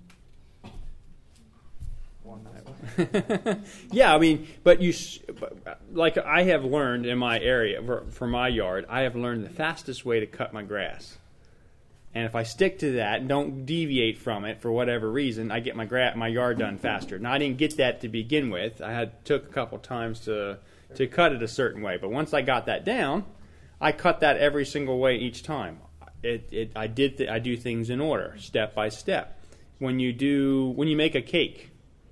One. Yeah, I mean, but you, like I have learned in my area, for, for my yard, I have learned the fastest way to cut my grass. And if I stick to that and don't deviate from it for whatever reason, I get my gra- my yard done faster. Now, I didn't get that to begin with. I had took a couple times to to cut it a certain way. But once I got that down, I cut that every single way each time. It, it I did th- I do things in order, step by step. When you do when you make a cake,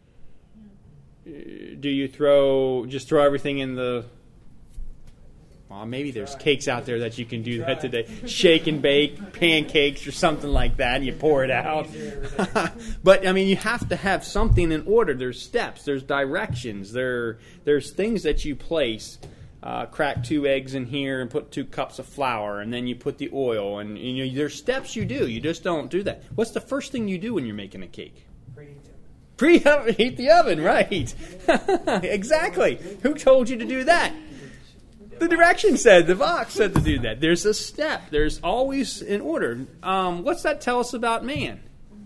do you throw just throw everything in the? Well, maybe there's cakes out there that you can do that today. Shake and bake, pancakes or something like that. You pour it out. But I mean, you have to have something in order. There's steps. There's directions. There, there's things that you place. Uh, crack two eggs in here and put two cups of flour, and then you put the oil. And you know, there's steps you do. You just don't do that. What's the first thing you do when you're making a cake? Preheat the oven, right? Exactly. Who told you to do that? The direction said, the box said to do that. There's a step. There's always an order. Um, what's that tell us about man?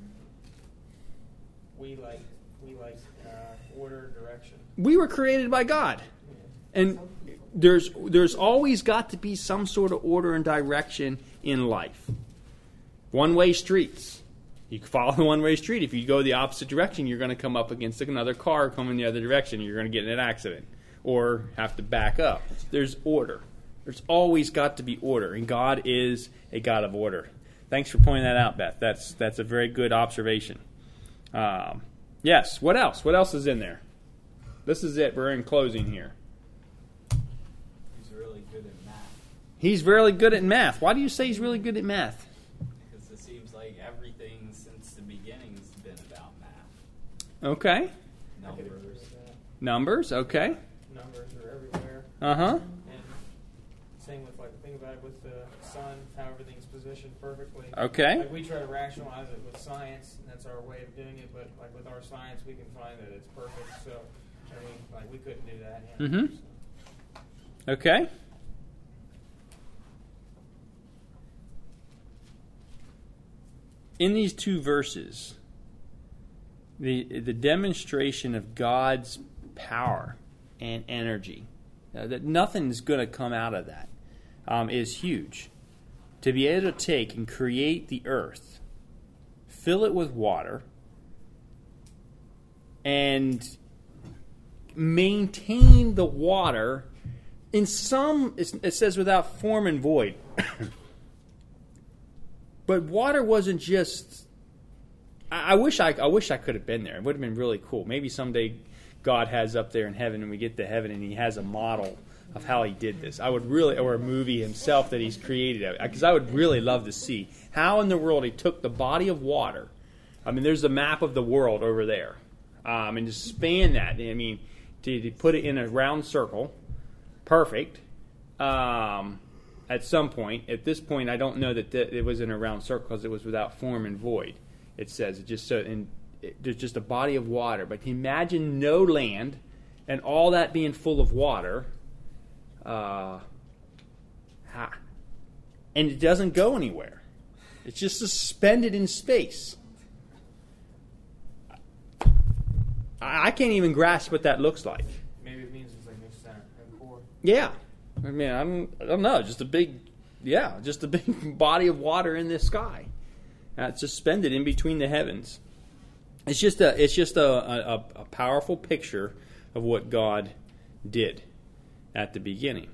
We like we like uh, order, direction. We were created by God, and there's there's always got to be some sort of order and direction in life. One-way streets. You can follow the one-way street. If you go the opposite direction, you're going to come up against another car coming the other direction. You're going to get in an accident or have to back up. There's order. There's always got to be order, and God is a God of order. Thanks for pointing that out, Beth. That's that's a very good observation. Um, Yes. What else? What else is in there? This is it. We're in closing here. He's really good at math. He's really good at math. Why do you say he's really good at math? Because it seems like everything since the beginning's been about math. Okay. I could agree Numbers. with that. Numbers. Okay. Numbers are everywhere. Uh huh. And same with, like, think about it with the sun, how everything's positioned perfectly. Okay. Like, we try to rationalize it with science, and that's our way of doing it, but, like, with our science, we can find that it's perfect, so, I mean, like, we couldn't do that. You know, Mhm. so. Okay. In these two verses, the the demonstration of God's power and energy, uh, that nothing's going to come out of that, um, is huge. To be able to take and create the earth, fill it with water, and maintain the water in some, it says without form and void. But water wasn't just, I, I wish I I wish I could have been there. It would have been really cool. Maybe someday God has up there in heaven and we get to heaven and he has a model of how he did this. I would really, or a movie himself that he's created. Because I would really love to see how in the world he took the body of water. I mean, there's the map of the world over there. Um, and to span that, I mean, to, to put it in a round circle, perfect. Um, at some point, at this point, I don't know that th- it was in a round circle because it was without form and void. It says it just so, and it, there's just a body of water. But imagine no land, and all that being full of water. Uh, ha. And it doesn't go anywhere. It's just suspended in space. I, I can't even grasp what that looks like. Maybe it means it's like no center and core. Yeah. I mean, I don't, I don't know. Just a big, yeah, just a big body of water in the sky. Uh, it's suspended in between the heavens. It's just a, it's just a, a, a powerful picture of what God did at the beginning.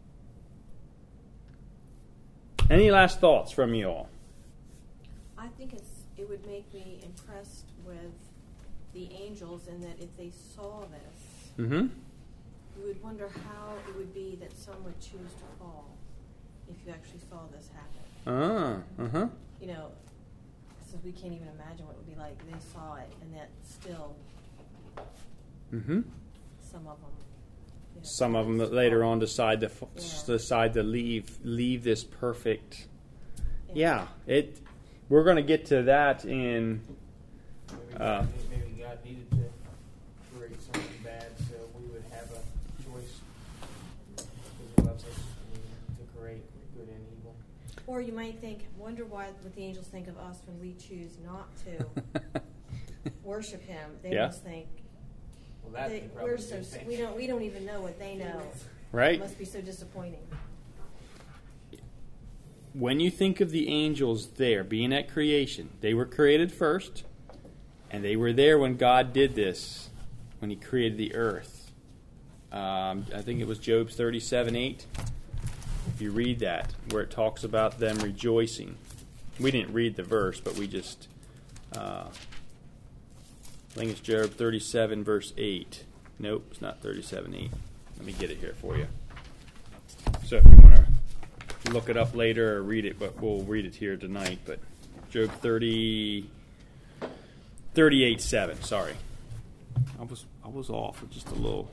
Any last thoughts from you all? I think it's it would make me impressed with the angels in that if they saw this, Mm-hmm. you would wonder how it would be that some would choose to fall if you actually saw this happen. Ah, uh-huh. You know, since we can't even imagine what it would be like. They saw it, and that still, Mm-hmm. some of them. You know, Some of them that later on decide to f- Yeah. decide to leave leave this perfect. Yeah, it. We're going to get to that in. Maybe, Uh, God, maybe God needed to create something bad so we would have a choice. Because he loves us, I mean, to create good and evil. Or you might think, wonder why what the angels think of us when we choose not to worship him. They Yeah. must think Well, that they, they probably we're do so think. we don't we don't even know what they know. Right? It must be so disappointing. When you think of the angels there being at creation, they were created first, and they were there when God did this, when he created the earth. Um, I think it was Job thirty-seven eight. If you read that, where it talks about them rejoicing. We didn't read the verse, but we just, uh, I think it's Job thirty-seven verse eight. Nope, it's not thirty-seven eight. Let me get it here for you. So if you want to look it up later or read it, but we'll read it here tonight. But Job thirty, thirty-eight seven. Sorry, I was I was off with just a little.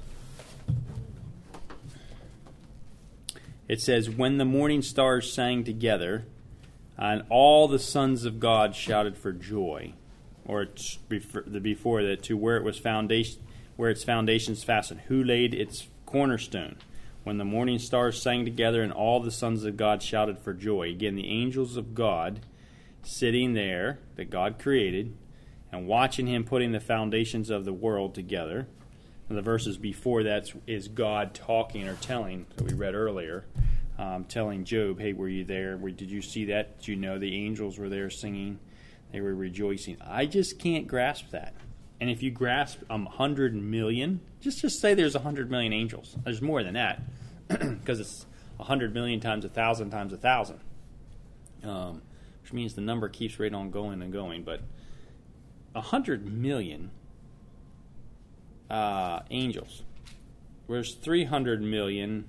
It says, "When the morning stars sang together, and all the sons of God shouted for joy," or it's before, the before that, to where it was foundation, where its foundations fastened. Who laid its cornerstone? When the morning stars sang together and all the sons of God shouted for joy. Again, the angels of God sitting there that God created and watching him putting the foundations of the world together. And the verses before that is God talking or telling, that we read earlier, um, telling Job, hey, were you there? Did you see that? Did you know the angels were there singing? They were rejoicing. I just can't grasp that. And if you grasp a um, hundred million, just, just say there's a hundred million angels. There's more than that, because it's a hundred million times a thousand times a thousand, um, which means the number keeps right on going and going. But a hundred million uh, angels. There's three hundred million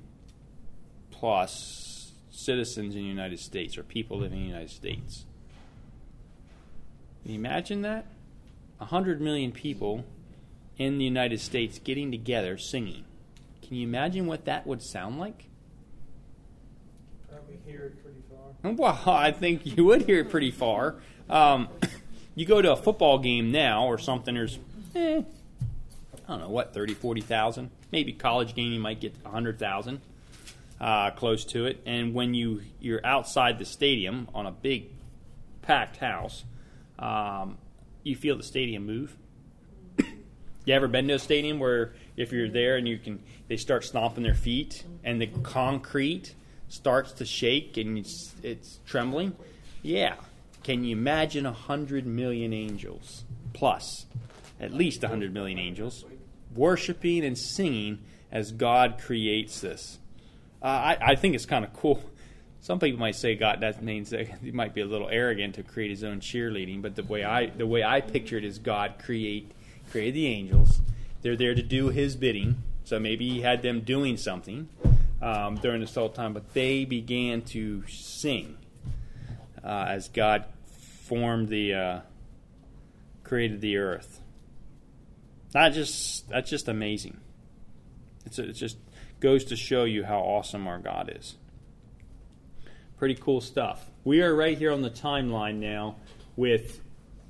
plus citizens in the United States, or people living in the United States. Can you imagine that? A hundred million people in the United States getting together singing. Can you imagine what that would sound like? Probably hear it pretty far. Well, I think you would hear it pretty far. Um, you go to a football game now or something, there's, eh, I don't know, what, thirty, forty thousand? Maybe college game you might get one hundred thousand, uh, close to it. And when you, you're outside the stadium on a big packed house, um, you feel the stadium move. You ever been to a stadium where if you're there and you can, they start stomping their feet and the concrete starts to shake and it's, it's trembling? Yeah. Can you imagine a hundred million angels plus, at least a hundred million angels, worshiping and singing as God creates this? Uh, I, I think it's kind of cool. Some people might say God, that means that he might be a little arrogant to create his own cheerleading, but the way I the way I picture it is God create created the angels. They're there to do his bidding, so maybe he had them doing something um, during this whole time, but they began to sing uh, as God formed the uh, created the earth. That just that's just amazing. It's it just goes to show you how awesome our God is. Pretty cool stuff. We are right here on the timeline now with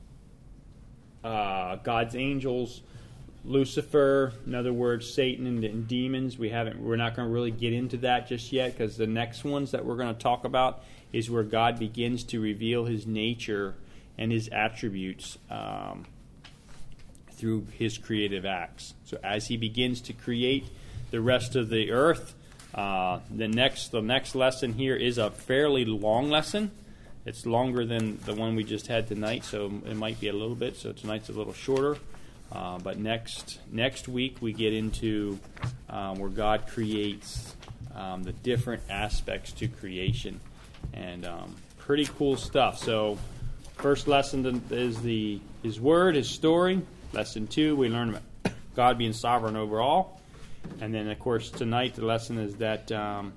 uh, God's angels, Lucifer, in other words, Satan and, and demons. We haven't. We're not going to really get into that just yet, because the next ones that we're going to talk about is where God begins to reveal his nature and his attributes um, through his creative acts. So as he begins to create the rest of the earth, uh, the next the next lesson here is a fairly long lesson. It's longer than the one we just had tonight, so it might be a little bit. So tonight's a little shorter. Uh, but next next week we get into um, where God creates um, the different aspects to creation, and um, pretty cool stuff. So first lesson is the His Word, His story. Lesson two, we learn about God being sovereign over all. And then, of course, tonight the lesson is that um,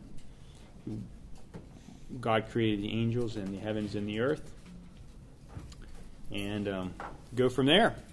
God created the angels and the heavens and the earth. And um, go from there.